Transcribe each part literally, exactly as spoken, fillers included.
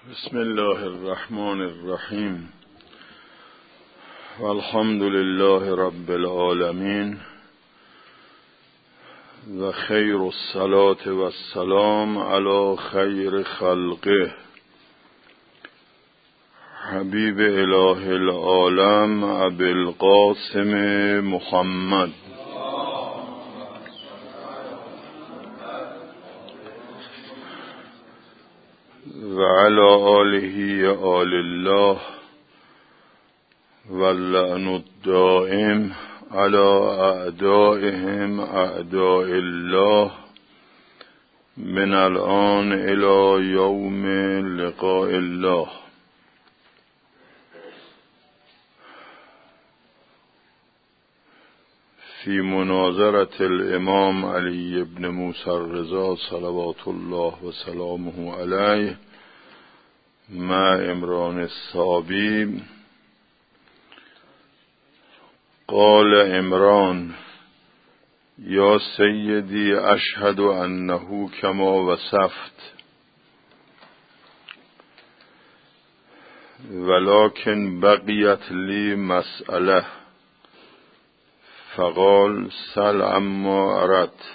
بسم الله الرحمن الرحیم والحمد لله رب العالمین و خیر الصلاة و السلام علی خیر خلقه حبیب اله العالم ابی القاسم محمد و علی آله آل الله واللعن الدائم علی اعدائهم اعداء الله من الآن الی یوم لقاء الله. فی مناظرة الامام علی بن موسی الرضا صلوات الله و سلامه علیه مع عمران الصابی قال عمران یا سیدی اشهد انه کما وصفت ولكن بقیت لی مسئله فقال سل عما اردت.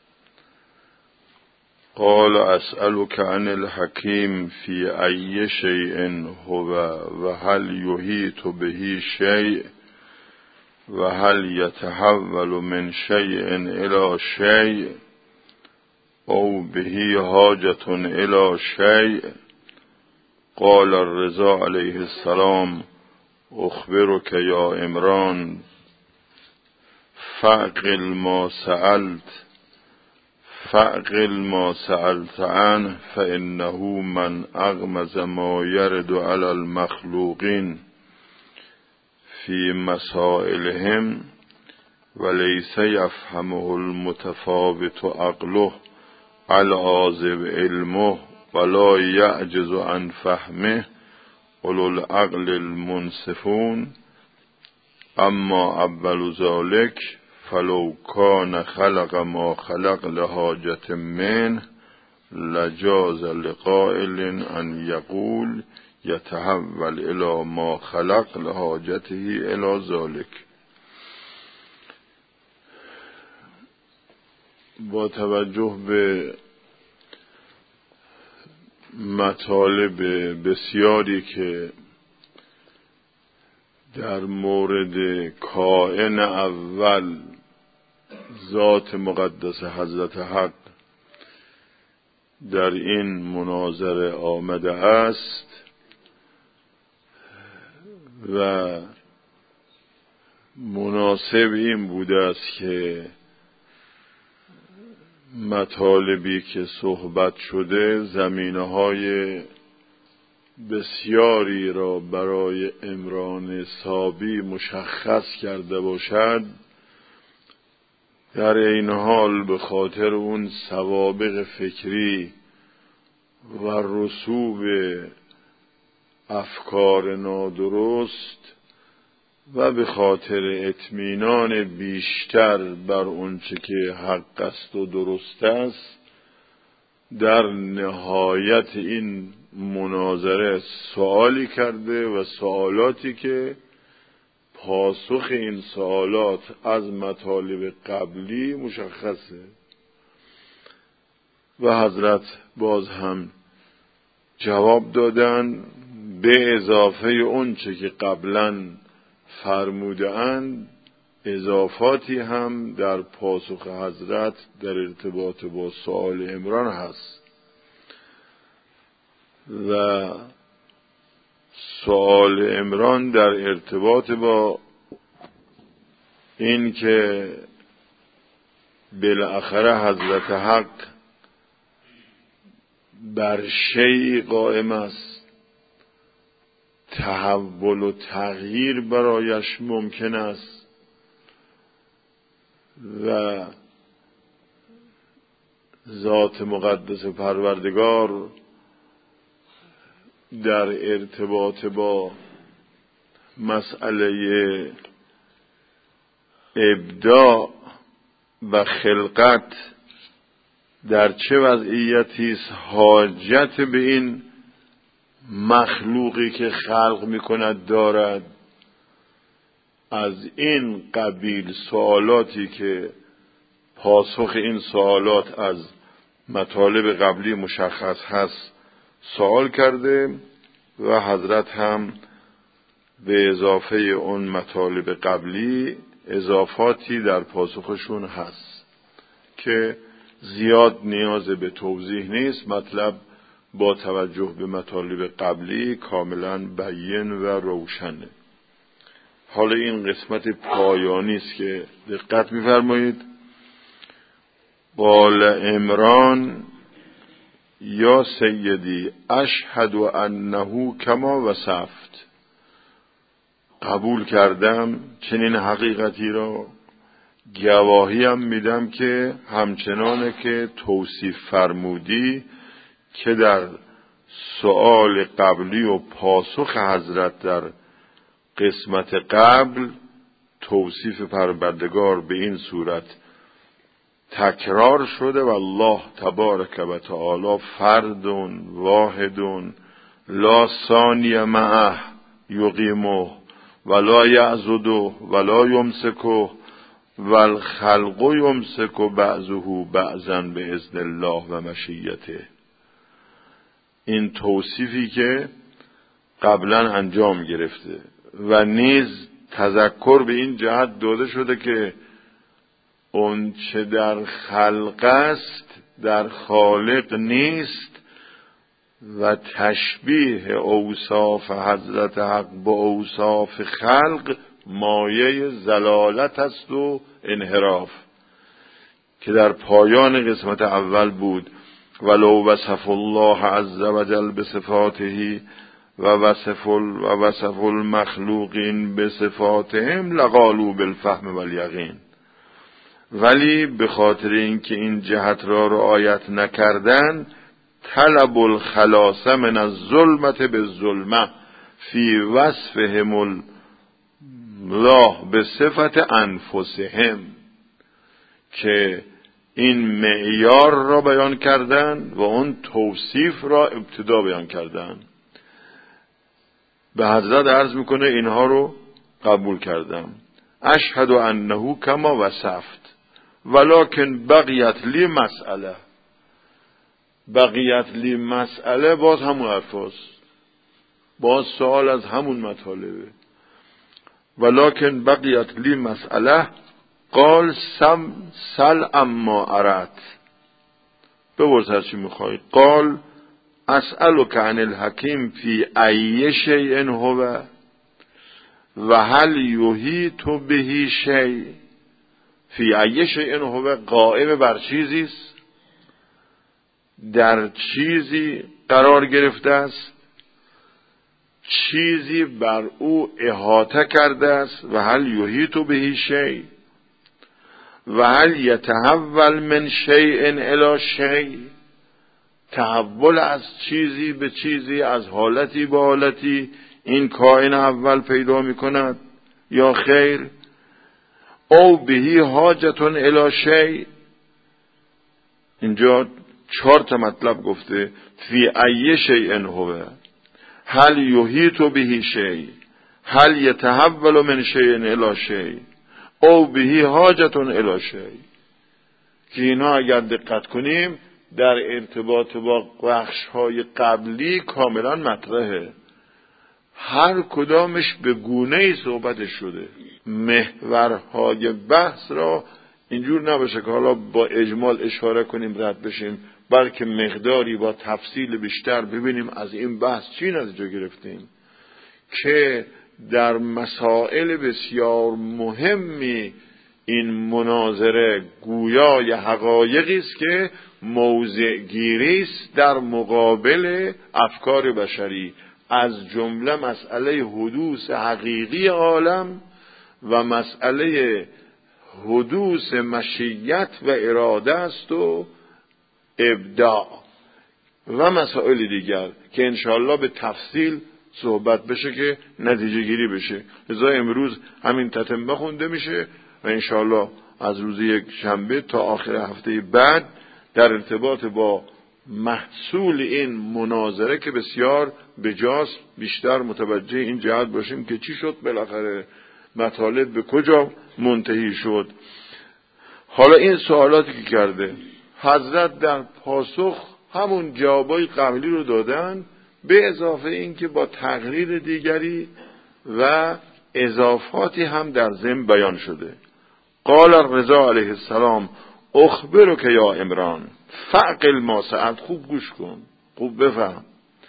قال اسألك عن الحكيم في أي شيء هو وهل يحيط به شيء وهل يتحول من شيء إلى شيء أو به حاجة إلى شيء. قال الرضا عليه السلام أخبرك يا عمران فاعقل ما سألت فاعقل ما سألت عنه فإنه من أغمز ما يرد على المخلوقين في مسائلهم وليس يفهمه المتفاوت عقله العاذب علمه ولا يعجز عن فهمه أولو العقل المنصفون. اما اول ذلك فلو كان خلق ما خلق لحاجة منه لجاز لقائل ان يقول يتحول الى ما خلق لحاجته الى ذلك. با توجه به مطالب بسیاری که در مورد کائن اول ذات مقدس حضرت حق در این مناظره آمده است و مناسب این بوده است که مطالبی که صحبت شده زمینه‌های بسیاری را برای عمران صابی مشخص کرده باشد، در این حال به خاطر اون سوابق فکری و رسوب افکار نادرست و به خاطر اطمینان بیشتر بر اونچه که حق است و درست است در نهایت این مناظره سوالی کرده و سوالاتی که پاسخ این سوالات از مطالب قبلی مشخصه و حضرت باز هم جواب دادن به اضافه اون چه که قبلا فرموده اند اضافاتی هم در پاسخ حضرت در ارتباط با سوال عمران هست و سوال عمران در ارتباط با این که بالاخره حضرت حق بر شیء قائم است، تحول و تغییر برایش ممکن است و ذات مقدس پروردگار در ارتباط با مسئله ابداع و خلقت در چه وضعیتی است حاجت به این مخلوقی که خلق میکند دارد. از این قبیل سوالاتی که پاسخ این سوالات از مطالب قبلی مشخص هست سوال کرده و حضرت هم به اضافه اون مطالب قبلی اضافاتی در پاسخشون هست که زیاد نیاز به توضیح نیست. مطلب با توجه به مطالب قبلی کاملا بیان و روشنه. حالا این قسمت پایانی است که دقت می‌فرمایید. قال عمران یا سیدی اشهد انه کما وصفت، قبول کردم چنین حقیقتی را، گواهیم میدم که همچنانه که توصیف فرمودی که در سؤال قبلی و پاسخ حضرت در قسمت قبل توصیف پروردگار به این صورت تکرار شده و الله تبارک و تعالی فرد واحد لا ثانی معه یقیمه ولا یعضده ولا یمسکه والخلق یمسک بعضه بعضا باذن الله و مشیته. این توصیفی که قبلا انجام گرفته و نیز تذکر به این جهت داده شده که اون چه در خلق است در خالق نیست و تشبیه اوصاف حضرت حق با اوصاف خلق مایه ضلالت است و انحراف که در پایان قسمت اول بود. ولو وصف الله عز وجل بصفاته و وصف و وصف المخلوقین بصفاتهم لقالوا بالفهم والیقین، ولی به خاطر اینکه این جهت را رعایت نکردن طلب الخلاص من الظلمت بالظلمه فی وصفهم الله بصفت انفسهم، که این معیار را بیان کردن و اون توصیف را ابتدا بیان کردن. به حضرت عرض میکنه اینها رو قبول کردم. اشهد انه کما وصفت ولکن بقیت لی مسئله. بقیت لی مسئله باز همون حرفاست، باز سوال از همون مطالبه. ولکن بقیت لی مسئله قال سم سل اما ارت، بپرس هر چی میخوای. قال اسألک عن الحکیم فی ای شیء هو و هل یحیط به شیء. فی ای شیء هو قائم بر چیزی است، در چیزی قرار گرفته است، چیزی بر او احاطه کرده است. و هل یحیط به شیء و هل یتحول من شیء الی شیء، تحول از چیزی به چیزی، از حالتی به حالتی این کائن اول پیدا می کند یا خیر. او بهی حاجتون الی شیء. اینجا چهار تا مطلب گفته. فی ای شیء هو، هل یحیط به شیء، هل یتحول من شیء الی شیء، او بهی حاجتون الی شیء، که اینا اگر دقت کنیم در ارتباط با بخش‌های قبلی کاملا مطرحه. هر کدامش به گونه‌ای صحبت شده. محورهای بحث را اینجور نباشه که حالا با اجمال اشاره کنیم رد بشیم، بلکه مقداری با تفصیل بیشتر ببینیم از این بحث چی نتیجه گرفتیم، که در مسائل بسیار مهمی این مناظره گویای حقایقی است که موضع گیری است در مقابل افکار بشری، از جمله مسئله حدوث حقیقی عالم و مسئله حدوث مشیت و اراده است و ابداع و مسائل دیگر که انشاءالله به تفصیل صحبت بشه که نتیجه گیری بشه. لذا امروز همین تتمه خونده میشه و انشاءالله از روز یک شنبه تا آخر هفته بعد در ارتباط با محصول این مناظره که بسیار بجاست بیشتر متوجه این جهت باشیم که چی شد بالاخره، مطالب به کجا منتهی شد. حالا این سوالاتی که کرده حضرت در پاسخ همون جوابای قبلی رو دادن، به اضافه این که با تقریر دیگری و اضافاتی هم در ضمن بیان شده. قال الرضا علیه السلام اخبرک یا عمران فعقل ما سألت. خوب گوش کن، خوب بفهم.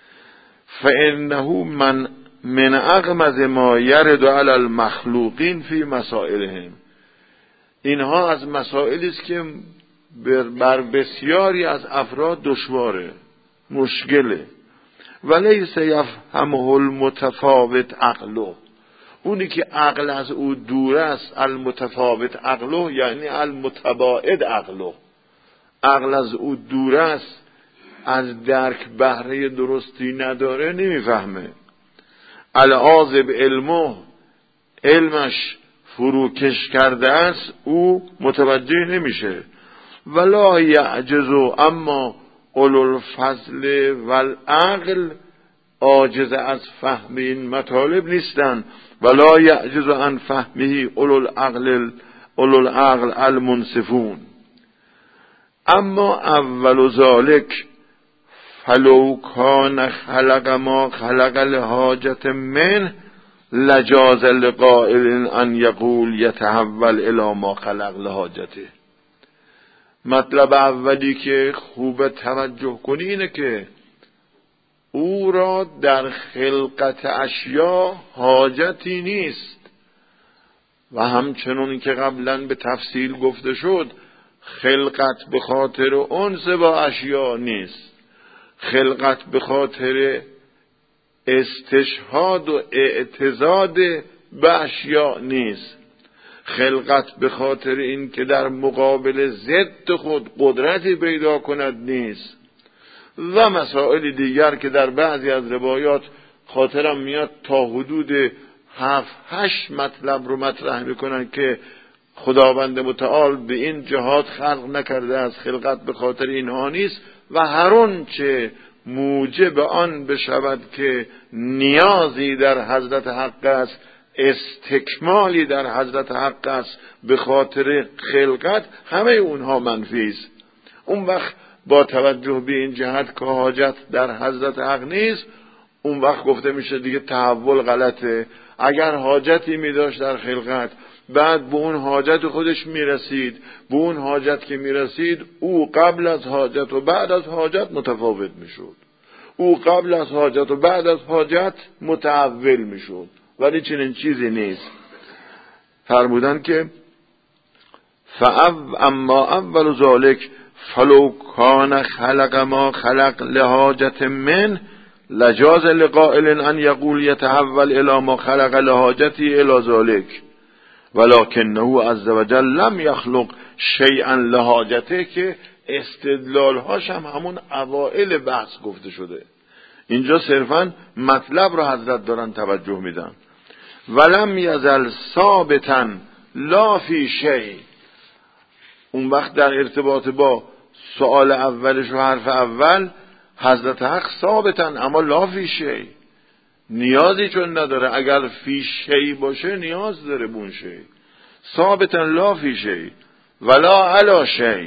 فانه من من اغمض ما یرد علی المخلوقین فی مسائلهم. اینها از مسائلی است که بر بسیاری از افراد دشواره، مشکله. ولیس یفهمه المتفاوت عقله. اونی که عقل از او دور است، المتفاوت عقله یعنی المتباعد عقله، عقل از او دور است، از درک بهره درستی نداره، نمیفهمه. العاذب علمه، علمش فروکش کرده است، او متوجه نمیشه. ولا یعجز، اما اولو الفضل والعقل عاجز از فهم این مطالب نیستن. ولا یعجز عن فهمه اولو العقل اولو العقل المنصفون. اما اول ذلک فلو کان خلق ما خلق لحاجت من لجاز لقائل ان یقول یتحول الی ما خلق لحاجته. مطلب اولی که خوب توجه کنی اینه که او را در خلقت اشیا حاجتی نیست و همچنون که قبلا به تفصیل گفته شد خلقت به خاطر انس با اشیا نیست، خلقت به خاطر استشهاد و اعتضاد به اشیا نیست، خلقت به خاطر این که در مقابل ضد خود قدرتی پیدا کند نیست و مسائل دیگر که در بعضی از روایات خاطرم میاد تا حدود هفت هشت مطلب رو مطرح میکنن که خداوند متعال به این جهات خلق نکرده از خلقت به خاطر اینها نیست و هر اون چه موجب آن بشود که نیازی در حضرت حق است، استکمالی در حضرت حق است به خاطر خلقت، همه اونها منفی است. اون وقت با توجه به این جهت که حاجت در حضرت حق نیست، اون وقت گفته میشه دیگه تحول غلطه. اگر حاجتی میداشت در خلقت، بعد به اون حاجت خودش میرسید، به اون حاجت که میرسید او قبل از حاجت و بعد از حاجت متفاوت میشد، او قبل از حاجت و بعد از حاجت متحول میشد، ولی چنین چیزی نیست. فرمودن که فاو اما اول ذالک فلو کان خلق ما خلق لحاجت من لجاز لقائل ان یقول یتحول الی ما خلق لحاجتی الی ذالک ولکنه عز وجل لم یخلق شیئا لحاجته، که استدلالهاش هم همون اوائل بحث گفته شده. اینجا صرفا مطلب رو حضرت دارن توجه میدن. ولم یزل ثابتا لا فی شیء. اون وقت در ارتباط با سوال اولش و حرف اول حضرت حق ثابتا اما لا فی شیء، نیازی چون نداره. اگر فی شیء باشه نیاز داره بون شیء. ثابتا لا فی شیء ولا علی شیء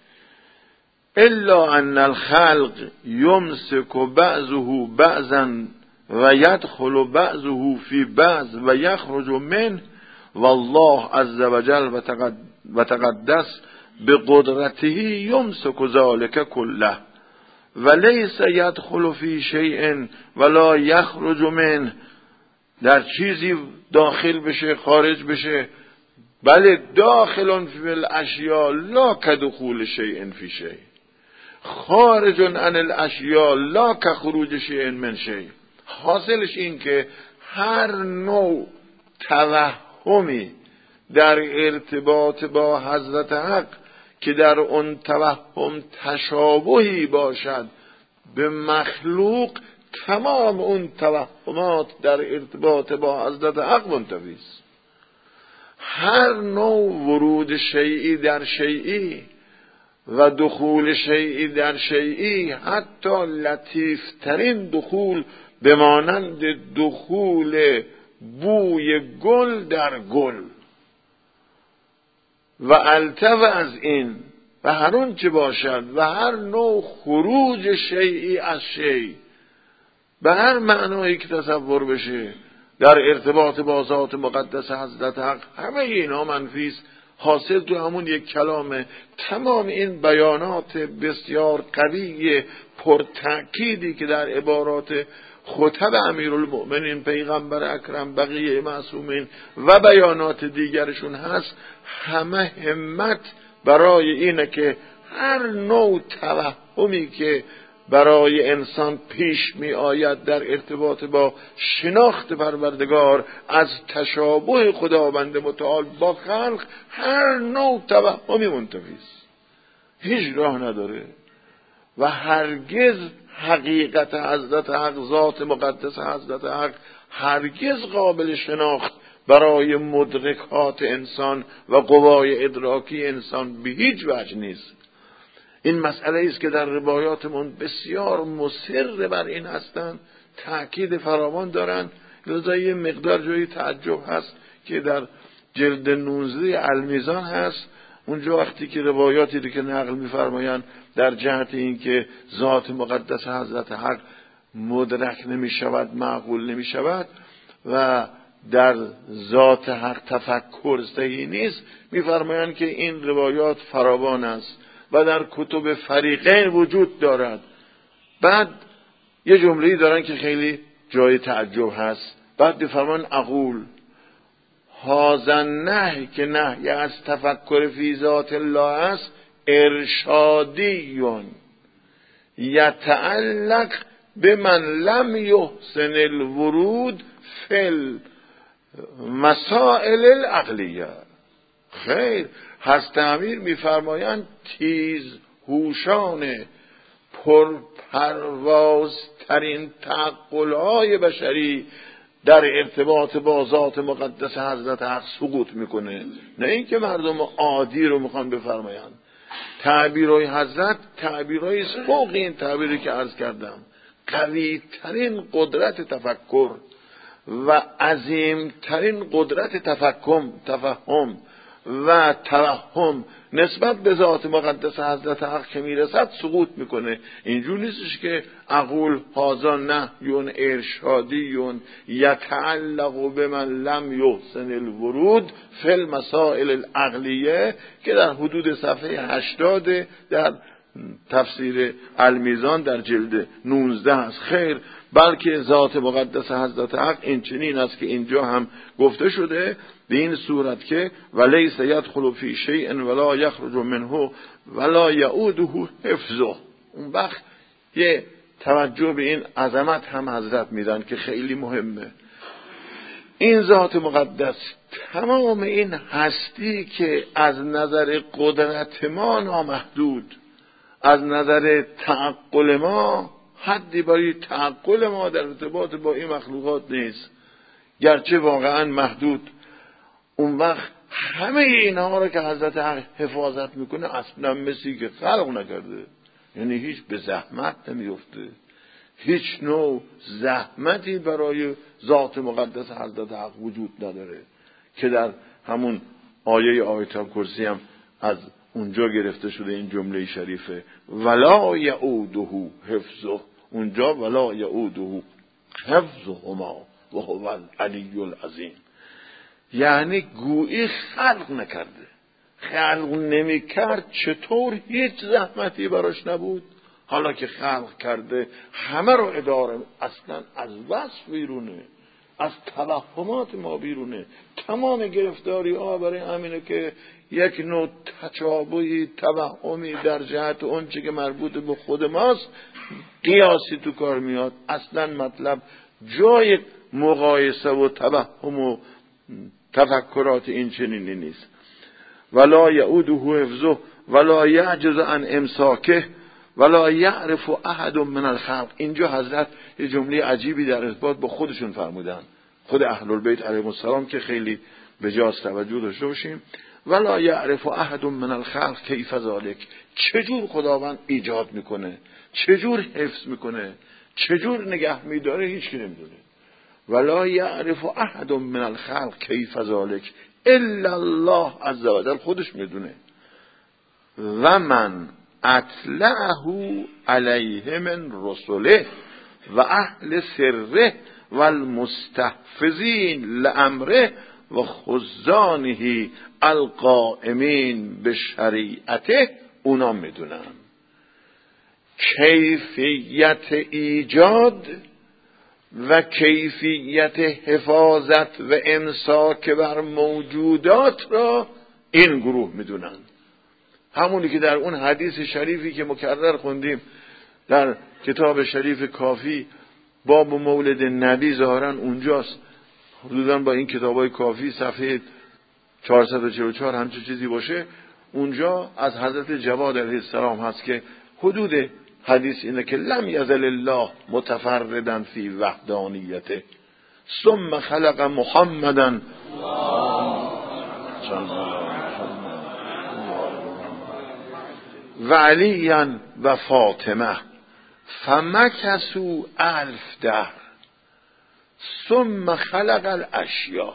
الا ان الخلق یمسک بعضه بعضا و یدخل بعضه فی بعض و یخرج منه والله عز وجل و تقدس بقدرته یمسک ذلک کله ولیس یدخل فی شیء ولا یخرج منه. در چیزی داخل بشه خارج بشه، بله داخل فی الاشیاء لا کدخول شیء فی شیء، خارج عن الاشیاء لا کخروج شیء من شیء. حاصلش این که هر نوع توهمی در ارتباط با حضرت حق که در اون توهم تشابهی باشد به مخلوق، تمام اون توهمات در ارتباط با حضرت حق منتفی است. هر نوع ورود شیئی در شیئی و دخول شیئی در شیئی، حتی لطیفترین دخول به مانند دخول بوی گل در گل و الطف از این و هر اون چه باشد و هر نوع خروج شیئی از شیء به هر معنایی که تصور بشه در ارتباط با ذات مقدس حضرت حق، همه اینا منفیست، حاصل تو همون یک کلامه. تمام این بیانات بسیار قوی پرتأکیدی که در عبارات خطب امیرالمؤمنین پیغمبر اکرم، بقیه معصومین و بیانات دیگرشون هست، همه همت برای اینه که هر نوع توهمی که برای انسان پیش می آید در ارتباط با شناخت پروردگار از تشابه خداوند متعال با خلق، هر نوع توهمی منتفی است، هیچ راه نداره و هرگز حقیقت حضرت حق، ذات مقدس حضرت حق، هرگز قابل شناخت برای مدرکات انسان و قوای ادراکی انسان به هیچ وجه نیست. این مسئله است که در روایاتمون بسیار مصر بر این هستند، تأکید فراوان دارند. لذا یه مقدار جایی تعجب هست که در جلد نوزده المیزان هست، اونجا وقتی که روایاتی رو که نقل می‌فرمایند در جهت این که ذات مقدس حضرت حق مدرک نمی شود، معقول نمی شود و در ذات حق تفکر صحیح نیست، می‌فرمایند که این روایات فراوان است و در کتب فریقین وجود دارد. بعد یه جمله‌ای دارن که خیلی جای تعجب هست. بعد می‌فرمان اقول هذا نهی، که نهی از تفکر فی ذات الله است، ارشادیون یتعلق به من لم یحسن الورود فی المسائل العقلیه. خیر، هست امیر میفرمایند تیز هوشان پرپروازترین تعقل‌های بشری در ارتباط با ذات مقدس حضرت حق سقوط میکنه، نه اینکه مردم عادی رو میخوان بفرمایند. تعبیرهای حضرت تعبیرهای فوق این تعبیری که عرض کردم، قوی ترین قدرت تفکر و عظیم ترین قدرت تفکم تفهم و توهم نسبت به ذات مقدس حضرت حق که میرسد سقوط میکنه. اینجور نیستش که اقول هذا نهیون ارشادیون یتعلق به من لم یحسن الورود فی المسائل العقلیه که در حدود صفحه هشتاد در تفسیر المیزان در جلد نوزده است. خیر، بلکه ذات مقدس حضرت حق این چنین است که اینجا هم گفته شده به این صورت که ولیس یدخل فی شیء ولا یخرج منه ولا یعوده حفظه. اون وقت یه توجه به این عظمت هم حضرت میدن که خیلی مهمه. این ذات مقدس تمام این هستی که از نظر قدرت ما نامحدود، از نظر تعقل ما حدی برای تعقل ما در ارتباط با این مخلوقات نیست، گرچه واقعا محدود. اون وقت همه اینها رو که حضرت حق حفاظت میکنه اصلا مثلی که خلق نکرده، یعنی هیچ به زحمت نمیفته، هیچ نوع زحمتی برای ذات مقدس حضرت حق وجود نداره که در همون آیه آیت الکرسی هم از اونجا گرفته شده این جمله شریفه ولا یعوده حفظه. اونجا ولا یعوده حفظهما و هو العلی العظیم، یعنی گویی خلق نکرده. خلق نمی کرد چطور هیچ زحمتی براش نبود؟ حالا که خلق کرده همه رو اداره، اصلا از وصف بیرونه، از توهمات ما بیرونه. تمام گرفتاری ها برای همینه که یک نوع تشابهی توهمی در جهت اون چه که مربوط به خود ماست قیاسی تو کار میاد. اصلا مطلب جای مقایسه و توهم و تفکرات این چنینی نیست. ولا یعوده حفظه ولا یعجز عن امساکه ولا یعرف احد من الخلق. اینجا حضرت یه جمله عجیبی در ارتباط با خودشون فرمودن، خود اهل البیت علیهم السلام، که خیلی به جاست توجه داشته باشیم. ولا یعرف احد من الخلق کیف ذلک. چجور خداوند ایجاد میکنه، چجور حفظ میکنه، چجور نگه میداره، هیچ کی نمیدونه. ولا یعرف احد من الخلق کیف ذلک الا الله عز وجل، خودش میدونه. و من اطلعه علیه من رسله و اهل سره و المستحفظین لامره و خزانه القائمین به شریعته، اونا میدونن کیفیت ایجاد و کیفیت حفاظت و امساک بر موجودات را این گروه میدونن. همونی که در اون حدیث شریفی که مکرر خوندیم در کتاب شریف کافی باب مولد نبی ظاهرا اونجاست، حدوداً با این کتابای کافی صفحه چهارصد و چهل و چهار همچه چیزی باشه، اونجا از حضرت جواد علیه السلام هست که حدود حدیث اینه که لم یزل الله متفردن فی وحدانیته ثم خلق محمدًا و علیاً و فاطمه فمکثوا الف دهر ثم خلق الاشیاء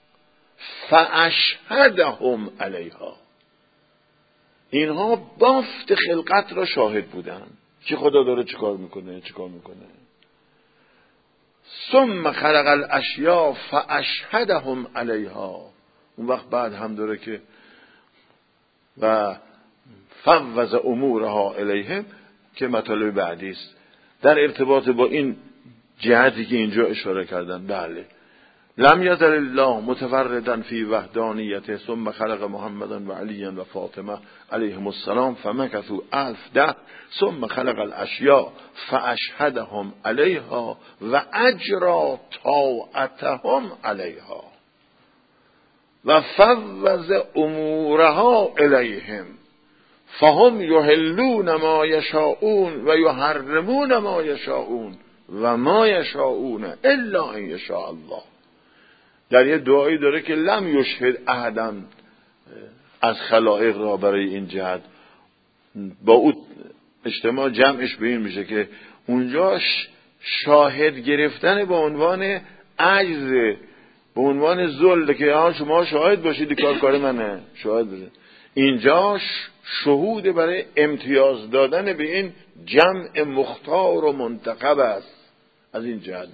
فاشهدهم علیها. اینها بافت خلقت را شاهد بودن که خدا داره چیکار میکنه چیکار میکنه. ثم خلق الاشیاء فاشهدهم علیها. اون وقت بعد هم داره که و فوض امورها الیهم که مطالب بعدی است در ارتباط با این جهتی که اینجا اشاره کردن. بله، لم یزل الله متفردا فی وحدانیته ثم خلق محمدا و علی و فاطمه علیهم السلام فمکثوا الف ده ثم خلق الاشیاء فاشهدهم علیها و اجرا طاعتهم علیها و فوض امورها الیهم فهم یحلون ما یشاءون و یحرمون ما یشاءون و ما یشاءون الا ان یشاء الله. در یه دعایی داره که لم یشهد احدا از خلائق را برای این جهت، با اون اجتماع جمعش به این میشه که اونجا شاهد گرفتن به عنوان عجز، به عنوان ذل که ها شما شاهد باشید کار کار منه شاهد باشید. اینجا شهود برای امتیاز دادن به این جمع مختار و منتخب است. از این جهت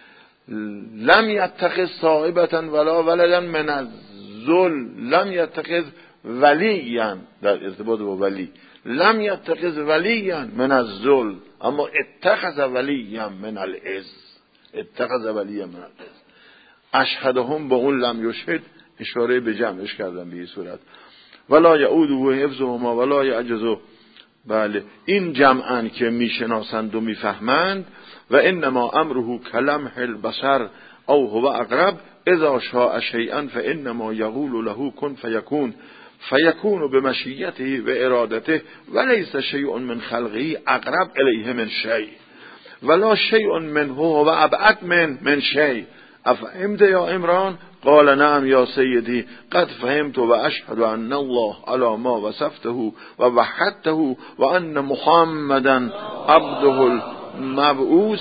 لم یتخذ صاحبة ولا ولدا من الذل، لم یتخذ ولیا در ارتباط با ولی، لم یتخذ ولیا من الذل اما اتخذ ولیا من العز، اتخذ ولیا من العز. اشهدهم با اون لم یشهد اشاره به جمعش کردن به این صورت. ولا یعوده حفظهما ولا یعجزه. بله، این جمعن که میشناسند و میفهمند. و انما امره کلمح البصر او هو اقرب اذا شاء شیئا فانما یقول له کن فیکون فیکون بمشیته و ارادته وليس شیء من خلقه اقرب الیه من شیء ولا شیء منه و ابعد من من شیء. افهمت یا عمران؟ قال نعم یا سیدی قد فهمت و اشهد ان الله علی ما وصفته و وحدته و ان محمدا عبده المبعوث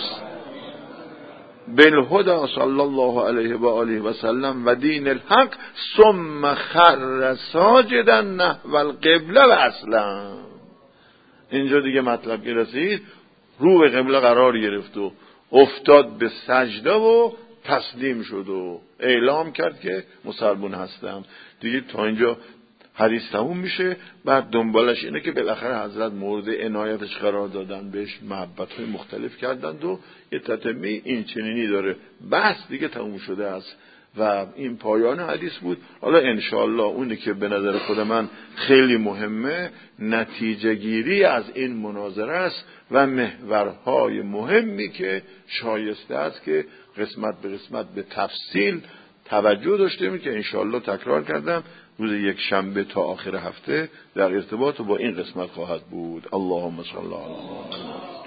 بالهدى صلی الله علیه و آله و سلم و دین الحق ثم خر ساجدا نحو القبله و اسلم. اینجا دیگه مطلب که رسید رو به قبله قرار گرفت و افتاد به سجده و تسلیم شد و اعلام کرد که مسلمان هستم. دیگه تا اینجا حدیث تموم میشه. بعد دنبالش اینه که بالاخره حضرت مورد عنایتش قرار دادن، بهش محبت‌های مختلف کردند و یه تتمه این چنینی داره. بحث دیگه تموم شده است و این پایان حدیث بود. حالا انشاءالله اونی که به نظر خود من خیلی مهمه نتیجه گیری از این مناظره است و محورهای مهمی که شایسته است که قسمت به قسمت به تفصیل توجه داشته می که انشاءالله تکرار کردم روز یک شنبه تا آخر هفته در ارتباط با این قسمت خواهد بود. اللهم صل علی محمد.